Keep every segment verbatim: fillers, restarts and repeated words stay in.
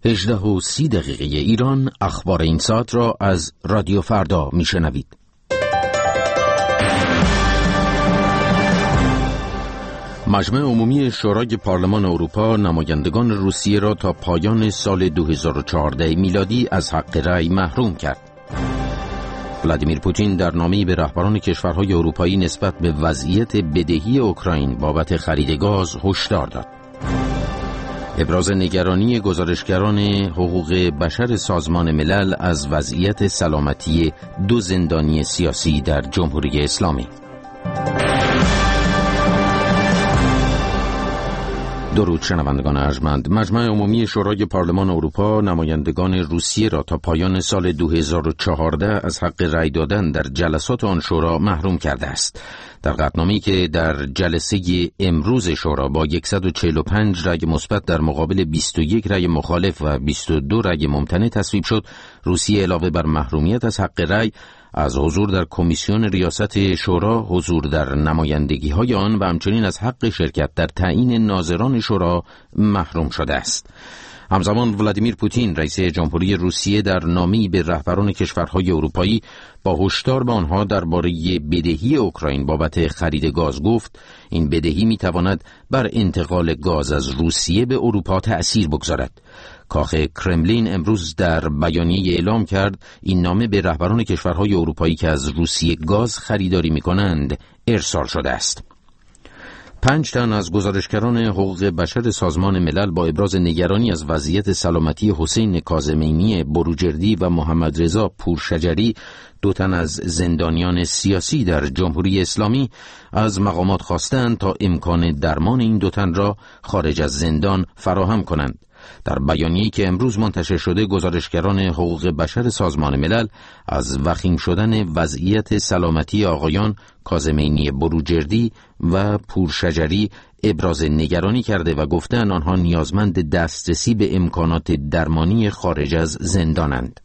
هجده و سی دقیقه ایران، اخبار این ساعت را از رادیو فردا میشنوید. مجمع عمومی شورای پارلمان اروپا نمایندگان روسیه را تا پایان سال دو هزار و چهارده میلادی از حق رأی محروم کرد. ولادیمیر پوتین در نامه‌ای به رهبران کشورهای اروپایی نسبت به وضعیت بدهی اوکراین بابت خرید گاز هشدار داد. ابراز نگرانی گزارشگران حقوق بشر سازمان ملل از وضعیت سلامتی دو زندانی سیاسی در جمهوری اسلامی. درود شنوندگان ارجمند. مجمع عمومی شورای پارلمان اروپا نمایندگان روسیه را تا پایان سال دو هزار و چهارده از حق رأی دادن در جلسات آن شورا محروم کرده است. در قطعنامه‌ای که در جلسه امروز شورا با صد و چهل و پنج رأی مثبت در مقابل بیست و یک رأی مخالف و بیست و دو رأی ممتنع تصویب شد، روسیه علاوه بر محرومیت از حق رأی از حضور در کمیسیون ریاست شورا، حضور در نمایندگی‌های آن و همچنین از حق شرکت در تعیین ناظران شورا محروم شده است. همزمان ولادیمیر پوتین رئیس جمهوری روسیه در نامه‌ای به رهبران کشورهای اروپایی با هشدار به آنها درباره بدهی اوکراین بابت خرید گاز گفت این بدهی می‌تواند بر انتقال گاز از روسیه به اروپا تأثیر بگذارد. کاخ کرملین امروز در بیانیه اعلام کرد این نامه به رهبران کشورهای اروپایی که از روسیه گاز خریداری می‌کنند ارسال شده است. پنج تن از گزارشگران حقوق بشر سازمان ملل با ابراز نگرانی از وضعیت سلامتی حسین کاظمینی بروجردی و محمد رضا پورشجری، دو تن از زندانیان سیاسی در جمهوری اسلامی، از مقامات خواستند تا امکان درمان این دو تن را خارج از زندان فراهم کنند. در بیانیه‌ای که امروز منتشر شده، گزارشگران حقوق بشر سازمان ملل از وخیم شدن وضعیت سلامتی آقایان کاظمینی بروجردی و پورشجری ابراز نگرانی کرده و گفتند آنها نیازمند دسترسی به امکانات درمانی خارج از زندانند.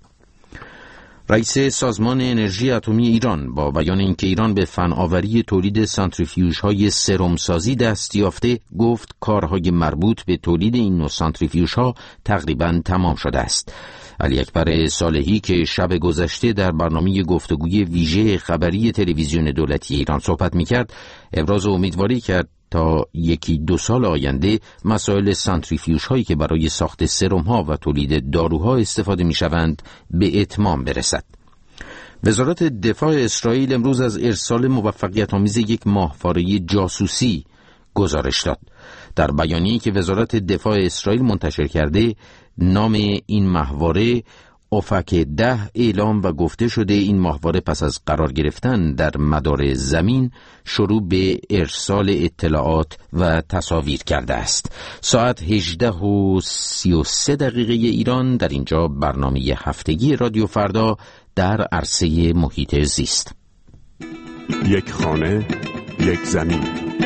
رئیس سازمان انرژی اتمی ایران با بیان اینکه ایران به فناوری تولید سانتریفیوژهای سرمسازی دست یافته، گفت کارهای مربوط به تولید این نوع سانتریفیوژها تقریباً تمام شده است. علی اکبر صالحی که شب گذشته در برنامه گفتگوی ویژه خبری تلویزیون دولتی ایران صحبت می‌کرد، ابراز امیدواری کرد تا یکی دو سال آینده مسائل سانتریفیوژ هایی که برای ساخت سرم ها و تولید داروها استفاده می شوند به اتمام برسد. وزارت دفاع اسرائیل امروز از ارسال موفقیت آمیز یک ماهواره جاسوسی گزارش داد. در بیانیه‌ای که وزارت دفاع اسرائیل منتشر کرده، نام این ماهواره افق ده اعلام و گفته شده این ماهواره پس از قرار گرفتن در مدار زمین شروع به ارسال اطلاعات و تصاویر کرده است. ساعت هجده و سی و سه دقیقه ایران. در اینجا برنامه هفتگی رادیو فردا در عرصه محیط زیست. یک خانه، یک زمین.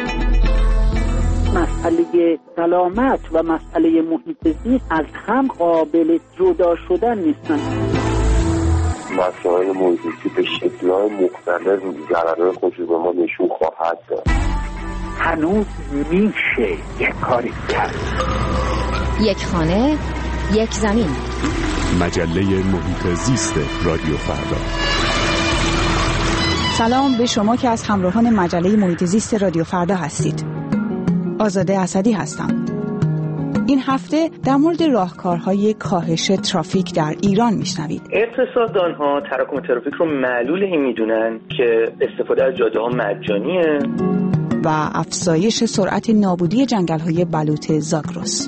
مسئله سلامت و مسئله محیط زیست از هم قابل جدا شدن نیستن. مسائل محیط زیست به شکل‌های مختلف ضررهای خودش به ما نشون خواهد داد. هنوز میشه یک کاری کرد. یک خانه، یک زمین. مجله محیط زیست رادیو فردا. سلام به شما که از همراهان مجله محیط زیست رادیو فردا هستید. آزاده اسدی هستم. این هفته در مورد راهکارهای کاهش ترافیک در ایران میشنوید. اقتصاددانها تراکم ترافیک رو معلول این میدونن که استفاده از جاده‌ها مجانیه و افزایش سرعت نابودی جنگل‌های بلوط زاگرس.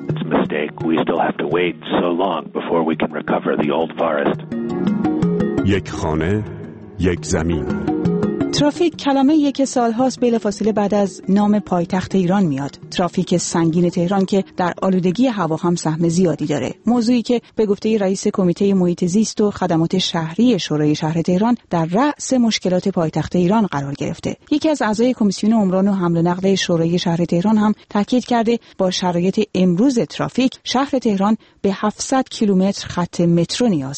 یک خانه، یک زمین. ترافیک کلمه‌ایه که سالهاست بلافاصله بعد از نام پایتخت ایران میاد. ترافیک سنگین تهران که در آلودگی هوا هم سهم زیادی داره. موضوعی که به گفته رئیس کمیته محیط زیست و خدمات شهری شورای شهر تهران در رأس مشکلات پایتخت ایران قرار گرفته. یکی از اعضای کمیسیون عمران و حمل و نقل شورای شهر تهران هم تاکید کرده با شرایط امروز ترافیک شهر تهران به هفتصد کیلومتر خط مترو نیاز داره.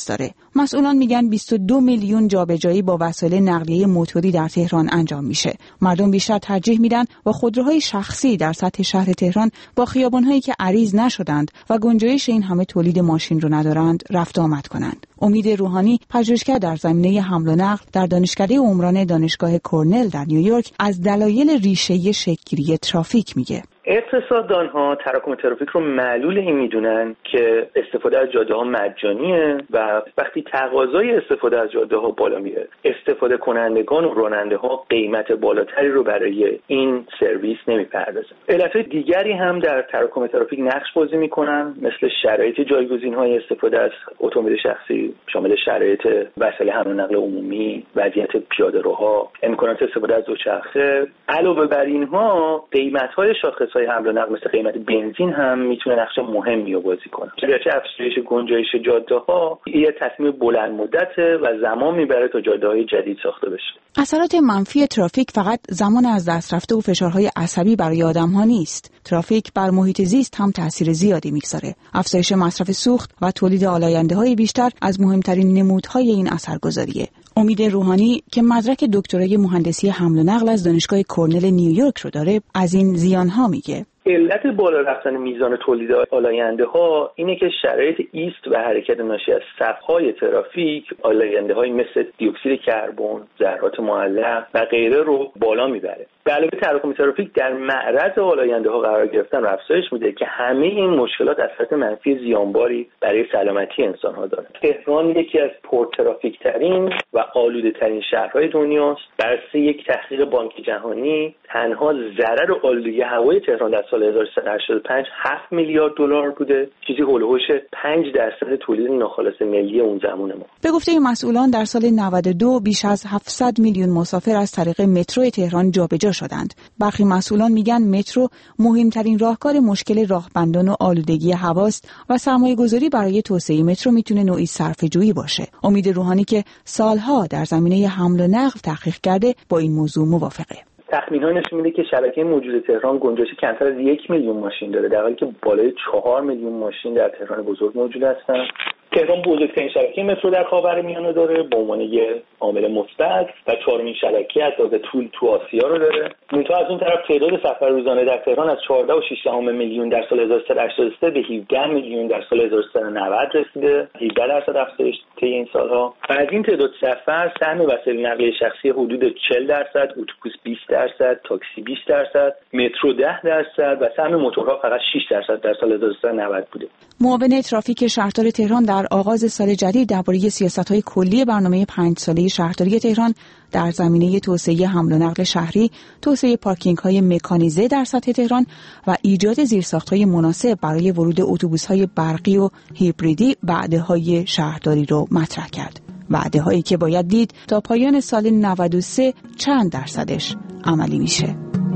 مسئولان میگن بیست و دو میلیون جابجایی با وسایل نقلیه موتوری در تهران انجام میشه. مردم بیشتر ترجیح میدن با خودروهای شخصی در سطح شهر تهران با خیابان‌هایی که عریض نشدند و گنجایش این همه تولید ماشین رو ندارند رفت آمد کنند. امید روحانی، پژوهشگر در زمینه حمل و نقل در دانشکده عمران دانشگاه کرنل در نیویورک، از دلایل ریشه‌ای شکل‌گیری ترافیک میگه. اقتصاددان‌ها تراکم ترافیک رو معلول این میدونن که استفاده از جاده‌ها مجانیه و وقتی تقاضای استفاده از جاده‌ها بالا میره، استفاده کنندگان و راننده‌ها قیمت بالاتری رو برای این سرویس نمیپردازن. علت‌های دیگری هم در تراکم ترافیک نقش بازی میکنن، مثل شرایط جایگزین‌های استفاده از اتومبیل شخصی، شامل شرایط وسایل حمل و نقل عمومی، وضعیت پیاده‌روها، امکانات استفاده از دوچرخه. علاوه بر اینها، قیمت‌های شاخص حمل و نقل مثل قیمت بنزین هم میتونه نقش مهمی رو بازی کنه. گرچه افزایش گنجایش جاده‌ها یه تصمیم بلند مدته و زمان میبره تا جاده‌های جدید ساخته بشه. اثرات منفی ترافیک فقط زمان از دست رفته و فشارهای عصبی برای آدم‌ها نیست. ترافیک بر محیط زیست هم تاثیر زیادی میگذاره. افزایش مصرف سوخت و تولید آلاینده‌های بیشتر از مهمترین نمودهای این اثرگذاریه. امید روحانی که مدرک دکترای مهندسی حمل و نقل از دانشگاه کرنل نیویورک رو داره، از این زیان‌ها میگه. علت بالا رفتن میزان تولید آلاینده ها اینه که شرایط ایست و حرکت ناشی از صف‌های ترافیک آلاینده های مثل دی اکسید کربن، ذرات معلق و غیره رو بالا میبره. به علاوه تراکم ترافیک در معرض آلاینده ها قرار گرفتن و افزایش میده که همه این مشکلات اثرات منفی زیانباری برای سلامتی انسان ها داره. تهران یکی از پرترافیک ترین و آلوده ترین شهرهای دنیاست. بر اساس یک تحقیق بانک جهانی تنها ضرر آلودگی هوای تهران در سال هزار و سیصد و هشتاد و پنج هفت میلیارد دلار بوده، چیزی هولوش پنج درصد تولید ناخالص ملی اون زمان ما. به گفته این مسئولان در سال نود و دو بیش از هفتصد میلیون مسافر از طریق مترو تهران جابجا شدند. برخی مسئولان میگن مترو مهمترین راهکار مشکل راهبندان و آلودگی هواست و سرمایه‌گذاری برای توسعه مترو میتونه نوعی صرفه‌جویی باشه. امید روحانی که سالها در زمینه حمل و نقل تحقیق کرده با این موضوع موافقه. تخمین‌ها نشون میده که شبکه موجود تهران گنجایش کمتر از یک میلیون ماشین داره، در حالی که بالای چهار میلیون ماشین در تهران بزرگ موجود هستن. تهران بزرگترین شبکه مترو در خاورمیانه داره به عنوان یک عامل مثبت و چهارمین شبکه از لحاظ طول تو آسیا رو داره. منتها از اون طرف تعداد سفر روزانه در تهران از چهارده و شش دهم میلیون در سال هزار و سیصد و هشتاد و سه به هفده میلیون در سال هزار و سیصد و نود رسیده، هفده درصد افزایش طی این سالها. و از این تعداد سفر سهم وسایل نقلیه شخصی حدود چهل درصد، اتوبوس بیست درصد، تاکسی بیست درصد، مترو ده درصد و سهم موتورها فقط شش درصد در سال هزار و سیصد و نود بوده. معاون ترافیک شهردار تهران در آغاز سال جدید درباره سیاست‌های کلی برنامه پنج ساله شهرداری تهران در زمینه توسعه حمل و نقل شهری، توسعه پارکینگ‌های مکانیزه در سطح تهران و ایجاد زیرساخت‌های مناسب برای ورود اتوبوس‌های برقی و هیبریدی وعده‌های شهرداری رو مطرح کرد. وعده‌هایی که باید دید تا پایان سال نود و سه چند درصدش عملی میشه.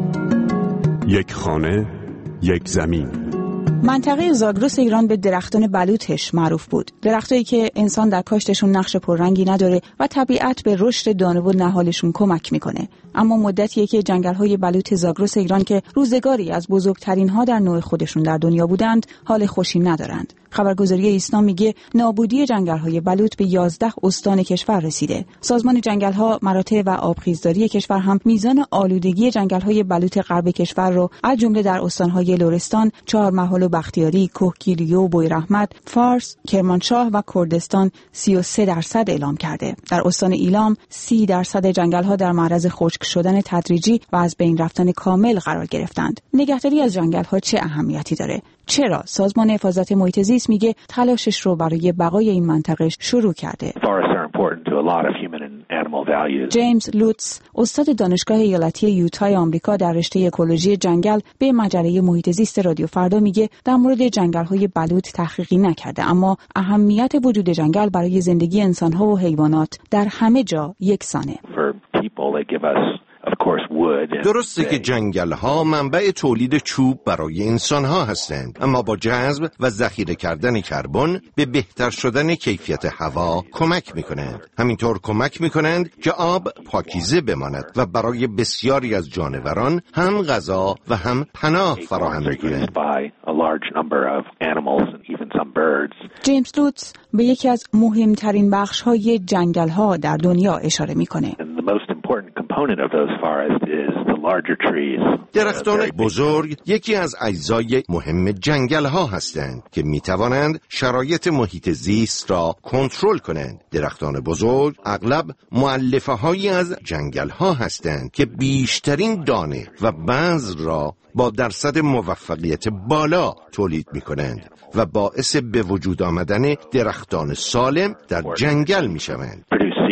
یک خانه، یک زمین. منطقه زاگرس ایران به درختان بلوطش معروف بود. درختایی که انسان در کاشتشون نقش پررنگی نداره و طبیعت به رشد دانه و نهالشون کمک میکنه. اما مدتیه که جنگل‌های بلوط زاگرس ایران که روزگاری از بزرگترین‌ها در نوع خودشون در دنیا بودند، حال خوشی ندارند. خبرگزاری ایسنا میگه نابودی جنگل‌های بلوط به یازده استان کشور رسیده. سازمان جنگل‌ها، مراتع و آبخیزداری کشور هم میزان آلودگی جنگل‌های بلوط غرب کشور رو از جمله در استان‌های لرستان، چهارمحال و بختیاری، کوهگیری و بویراحمد، فارس، کرمانشاه و کردستان سی و سه درصد اعلام کرده. در استان ایلام سی درصد جنگل‌ها در معرض خشک شدن تدریجی و از بین رفتن کامل قرار گرفتند. نگهداری از جنگل‌ها چه اهمیتی داره؟ چرا سازمان حفاظت محیط زیست میگه تلاشش رو برای بقای این منطقه شروع کرده؟ جیمز لوتس، استاد دانشگاه ایالتی یوتای آمریکا در رشته اکولوژی جنگل، به مجله محیط زیست رادیو فردا میگه در مورد جنگل‌های بلوط تحقیقی نکرده، اما اهمیت وجود جنگل برای زندگی انسان‌ها و حیوانات در همه جا یکسانه. درسته که جنگل‌ها منبع تولید چوب برای انسان‌ها هستند، اما با جذب و ذخیره کردن کربن به بهتر شدن کیفیت هوا کمک می‌کنند. همینطور کمک می‌کنند که آب پاکیزه بماند و برای بسیاری از جانوران هم غذا و هم پناه فراهم می‌کنند. large number of animals and even some birds. جیمز لوتس به یکی از مهمترین بخش‌های جنگل‌ها در دنیا اشاره می‌کنه. And the most important component of those forests is the larger trees. درختان بزرگ یکی از اجزای مهم جنگل‌ها هستند که می‌توانند شرایط محیط زیست را کنترل کنند. درختان بزرگ اغلب مؤلفه‌هایی از جنگل‌ها هستند که بیشترین دانه و بذر را با درصد موفقیت بالا تولید می‌کنند و باعث به وجود آمدن درختان سالم در جنگل می‌شوند.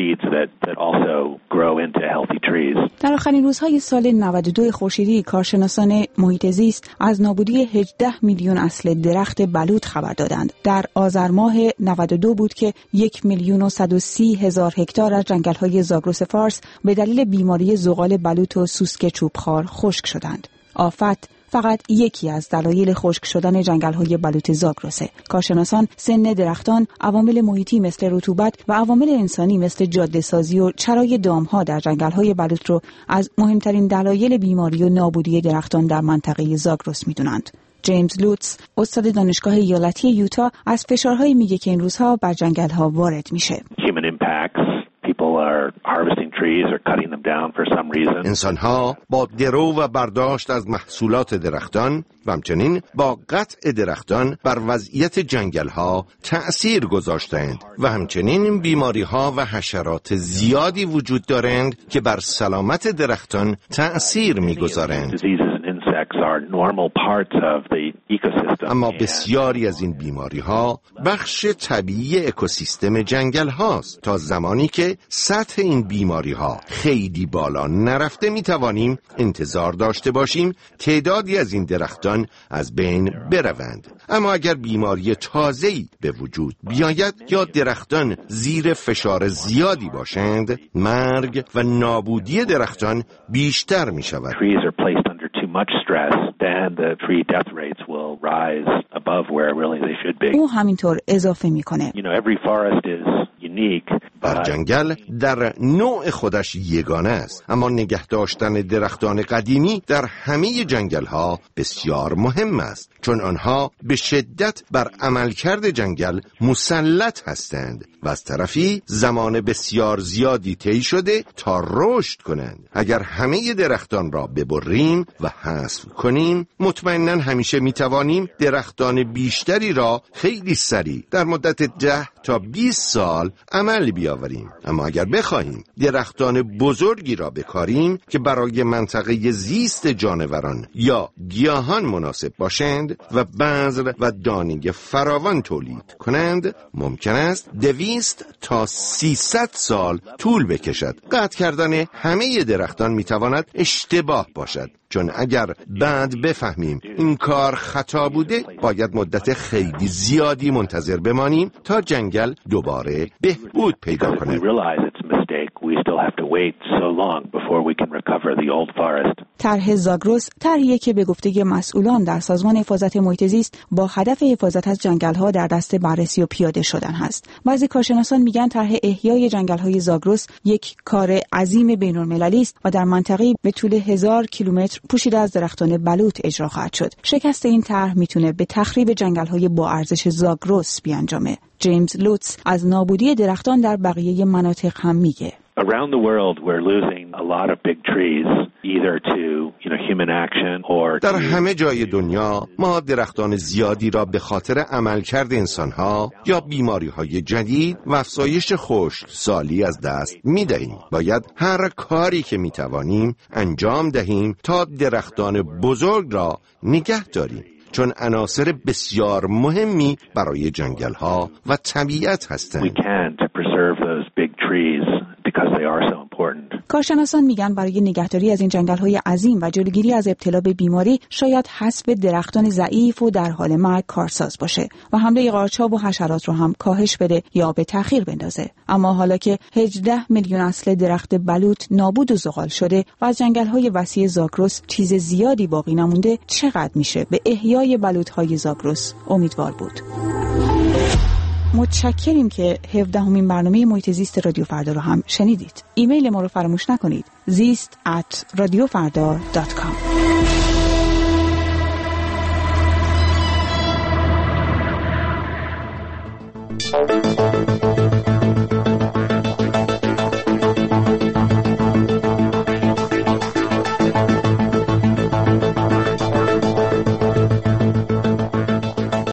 در آخرین روزهای سال نود و دو خورشیدی کارشناسان محیط زیست از نابودی هجده میلیون اصل درخت بلوط خبر دادند. در آذر ماه نود و دو بود که یک میلیون و صد و سی هزار هکتار از جنگل‌های زاگرس فارس به دلیل بیماری ذغال بلوط و سوسک چوبخوار خشک شدند. آفت فقط یکی از دلایل خشک شدن جنگل‌های بلوط زاگرسه. کارشناسان سن درختان، عوامل محیطی مثل رطوبت و عوامل انسانی مثل جاده‌سازی و چرای دام‌ها در جنگل‌های بلوط رو از مهمترین دلایل بیماری و نابودی درختان در منطقه زاگرس می‌دونند. جیمز لوتس، استاد دانشگاه ایالتی یوتا، از فشارهایی میگه که این روزها بر جنگل‌ها وارد میشه. انسان‌ها با درو و برداشت از محصولات درختان و همچنین با قطع درختان بر وضعیت جنگل‌ها تأثیر گذاشتند و همچنین بیماری‌ها و حشرات زیادی وجود دارند که بر سلامت درختان تأثیر می‌گذارند. اما بسیاری از این بیماری‌ها بخش طبیعی اکوسیستم جنگل هاست. تا زمانی که سطح این بیماری‌ها خیلی بالا نرفته می‌توانیم انتظار داشته باشیم تعدادی از این درختان از بین بروند. اما اگر بیماری تازه‌ای به وجود بیاید یا درختان زیر فشار زیادی باشند، مرگ و نابودی درختان بیشتر می‌شود. much stress, then the tree death rates will rise above where really they should be. او همینطور اضافه میکنه. You know, every forest is unique. بر جنگل در نوع خودش یگانه است، اما نگه داشتن درختان قدیمی در همه جنگل‌ها بسیار مهم است، چون آنها به شدت بر عملکرد جنگل مسلط هستند و از طرفی زمان بسیار زیادی طی شده تا رشد کنند. اگر همه درختان را ببریم و حذف کنیم، مطمئناً همیشه میتوانیم درختان بیشتری را خیلی سریع در مدت ده تا بیست سال عمل بیاوریم. اما اگر بخواهیم درختان بزرگی را بکاریم که برای منطقه زیست جانوران یا گیاهان مناسب باشند و بذر و دانه فراوان تولید کنند، ممکن است دویست تا سیصد سال طول بکشد. قطع کردن همه درختان میتواند اشتباه باشد، چون اگر بعد بفهمیم این کار خطا بوده، باید مدت خیلی زیادی منتظر بمانیم تا جنگل دوباره بهبود پیدا کند. طرح زاگرس طرحیه که به گفته مسئولان در سازمان حفاظت محیط زیست با هدف حفاظت از جنگل‌ها در دست بررسی و پیاده شدن هست. بعضی کارشناسان میگن طرح احیای جنگل‌های زاگرس یک کار عظیم بین‌المللی است و در منطقه‌ای به طول هزار کیلومتر پوشیده از درختان بلوط اجرا خواهد شد. شکست این طرح میتونه به تخریب جنگل‌های با ارزش زاگرس بیانجامه. جیمز لوتس از نابودی درختان در بقیه مناطق هم میگه. Around the world we're losing a lot of big trees either to, you know, human action or در همه جای دنیا ما درختان زیادی را به خاطر عملکرد انسان‌ها یا بیماری‌های جدید و افزایش خشکسالی از دست می‌دهیم. باید هر کاری که می‌توانیم انجام دهیم تا درختان بزرگ را نگه داریم، چون عناصر بسیار مهمی برای جنگل‌ها و طبیعت هستند. We can to preserve those big trees because they are so important. کارشناسان میگن برای نگهداری از این جنگل‌های عظیم و جلوگیری از ابتلا به بیماری شاید حذف درختان ضعیف و در حال مرگ کارساز باشه و حمله قارچ‌ها و حشرات رو هم کاهش بده یا به تأخیر بندازه. اما حالا که هجده میلیون اصل درخت بلوط نابود و زغال شده و از جنگل‌های وسیع زاگرس چیز زیادی باقی نمونده، چقدر میشه به احیای بلوط‌های زاگرس امیدوار بود. متشکریم که هفدهمین برنامه محیط زیست رادیو فردا رو هم شنیدید. ایمیل ما رو فراموش نکنید. زیست ات رادیو فردا دات کام. شنیدید.